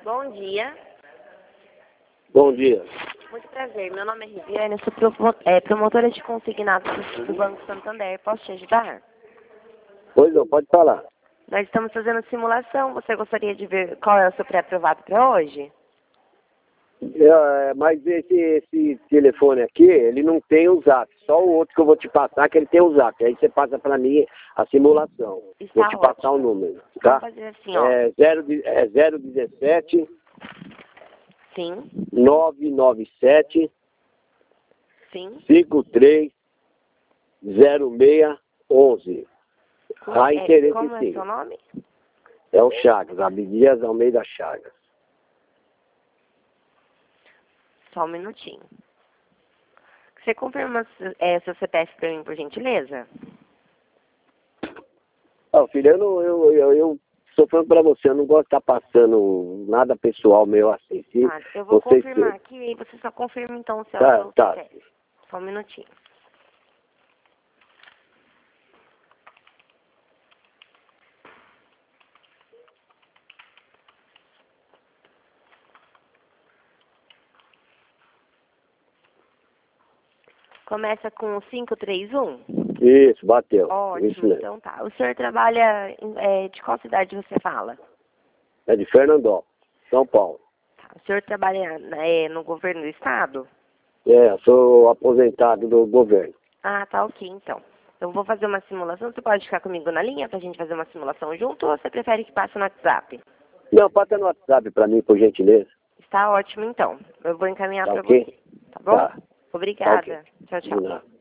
Bom dia. Bom dia. Muito prazer. Meu nome é Riviane, sou promotora de consignados do Banco Santander. Posso te ajudar? Pois não, pode falar. Nós estamos fazendo simulação. Você gostaria de ver qual é o seu pré-aprovado para hoje? Mas esse telefone aqui, ele não tem o zap. Só o outro que eu vou te passar, que ele tem o zap. Aí você passa para mim a simulação. Está Vou te passar o ótimo. número, tá? Vamos fazer assim, ó. É 017 Sim, 997 sim. 530611. A interesse Como é sim. seu nome? É o Chagas, Abdias Almeida Chagas. Só um minutinho. Você confirma seu CPF para mim, por gentileza? Ó, filho, eu sou falando pra você, eu não gosto de estar passando nada pessoal meu assim. Se Tá, eu vou você confirmar aqui e você só confirma então o seu Tá. CPF. Só um minutinho. Começa com 531? Isso, bateu. Isso Ótimo, mesmo. então tá. O senhor trabalha de qual cidade você fala? É de Fernandópolis, São Paulo. Tá. O senhor trabalha no governo do estado? Eu sou aposentado do governo. Ah, tá ok, então. Eu vou fazer uma simulação. Você pode ficar comigo na linha pra gente fazer uma simulação junto ou você prefere que passe no WhatsApp? Não, passa no WhatsApp pra mim, por gentileza. Está ótimo, então. Eu vou encaminhar Tá pra ok? você. Tá bom? Tá. Obrigada. Tá ok. Tchau, De tchau. nada.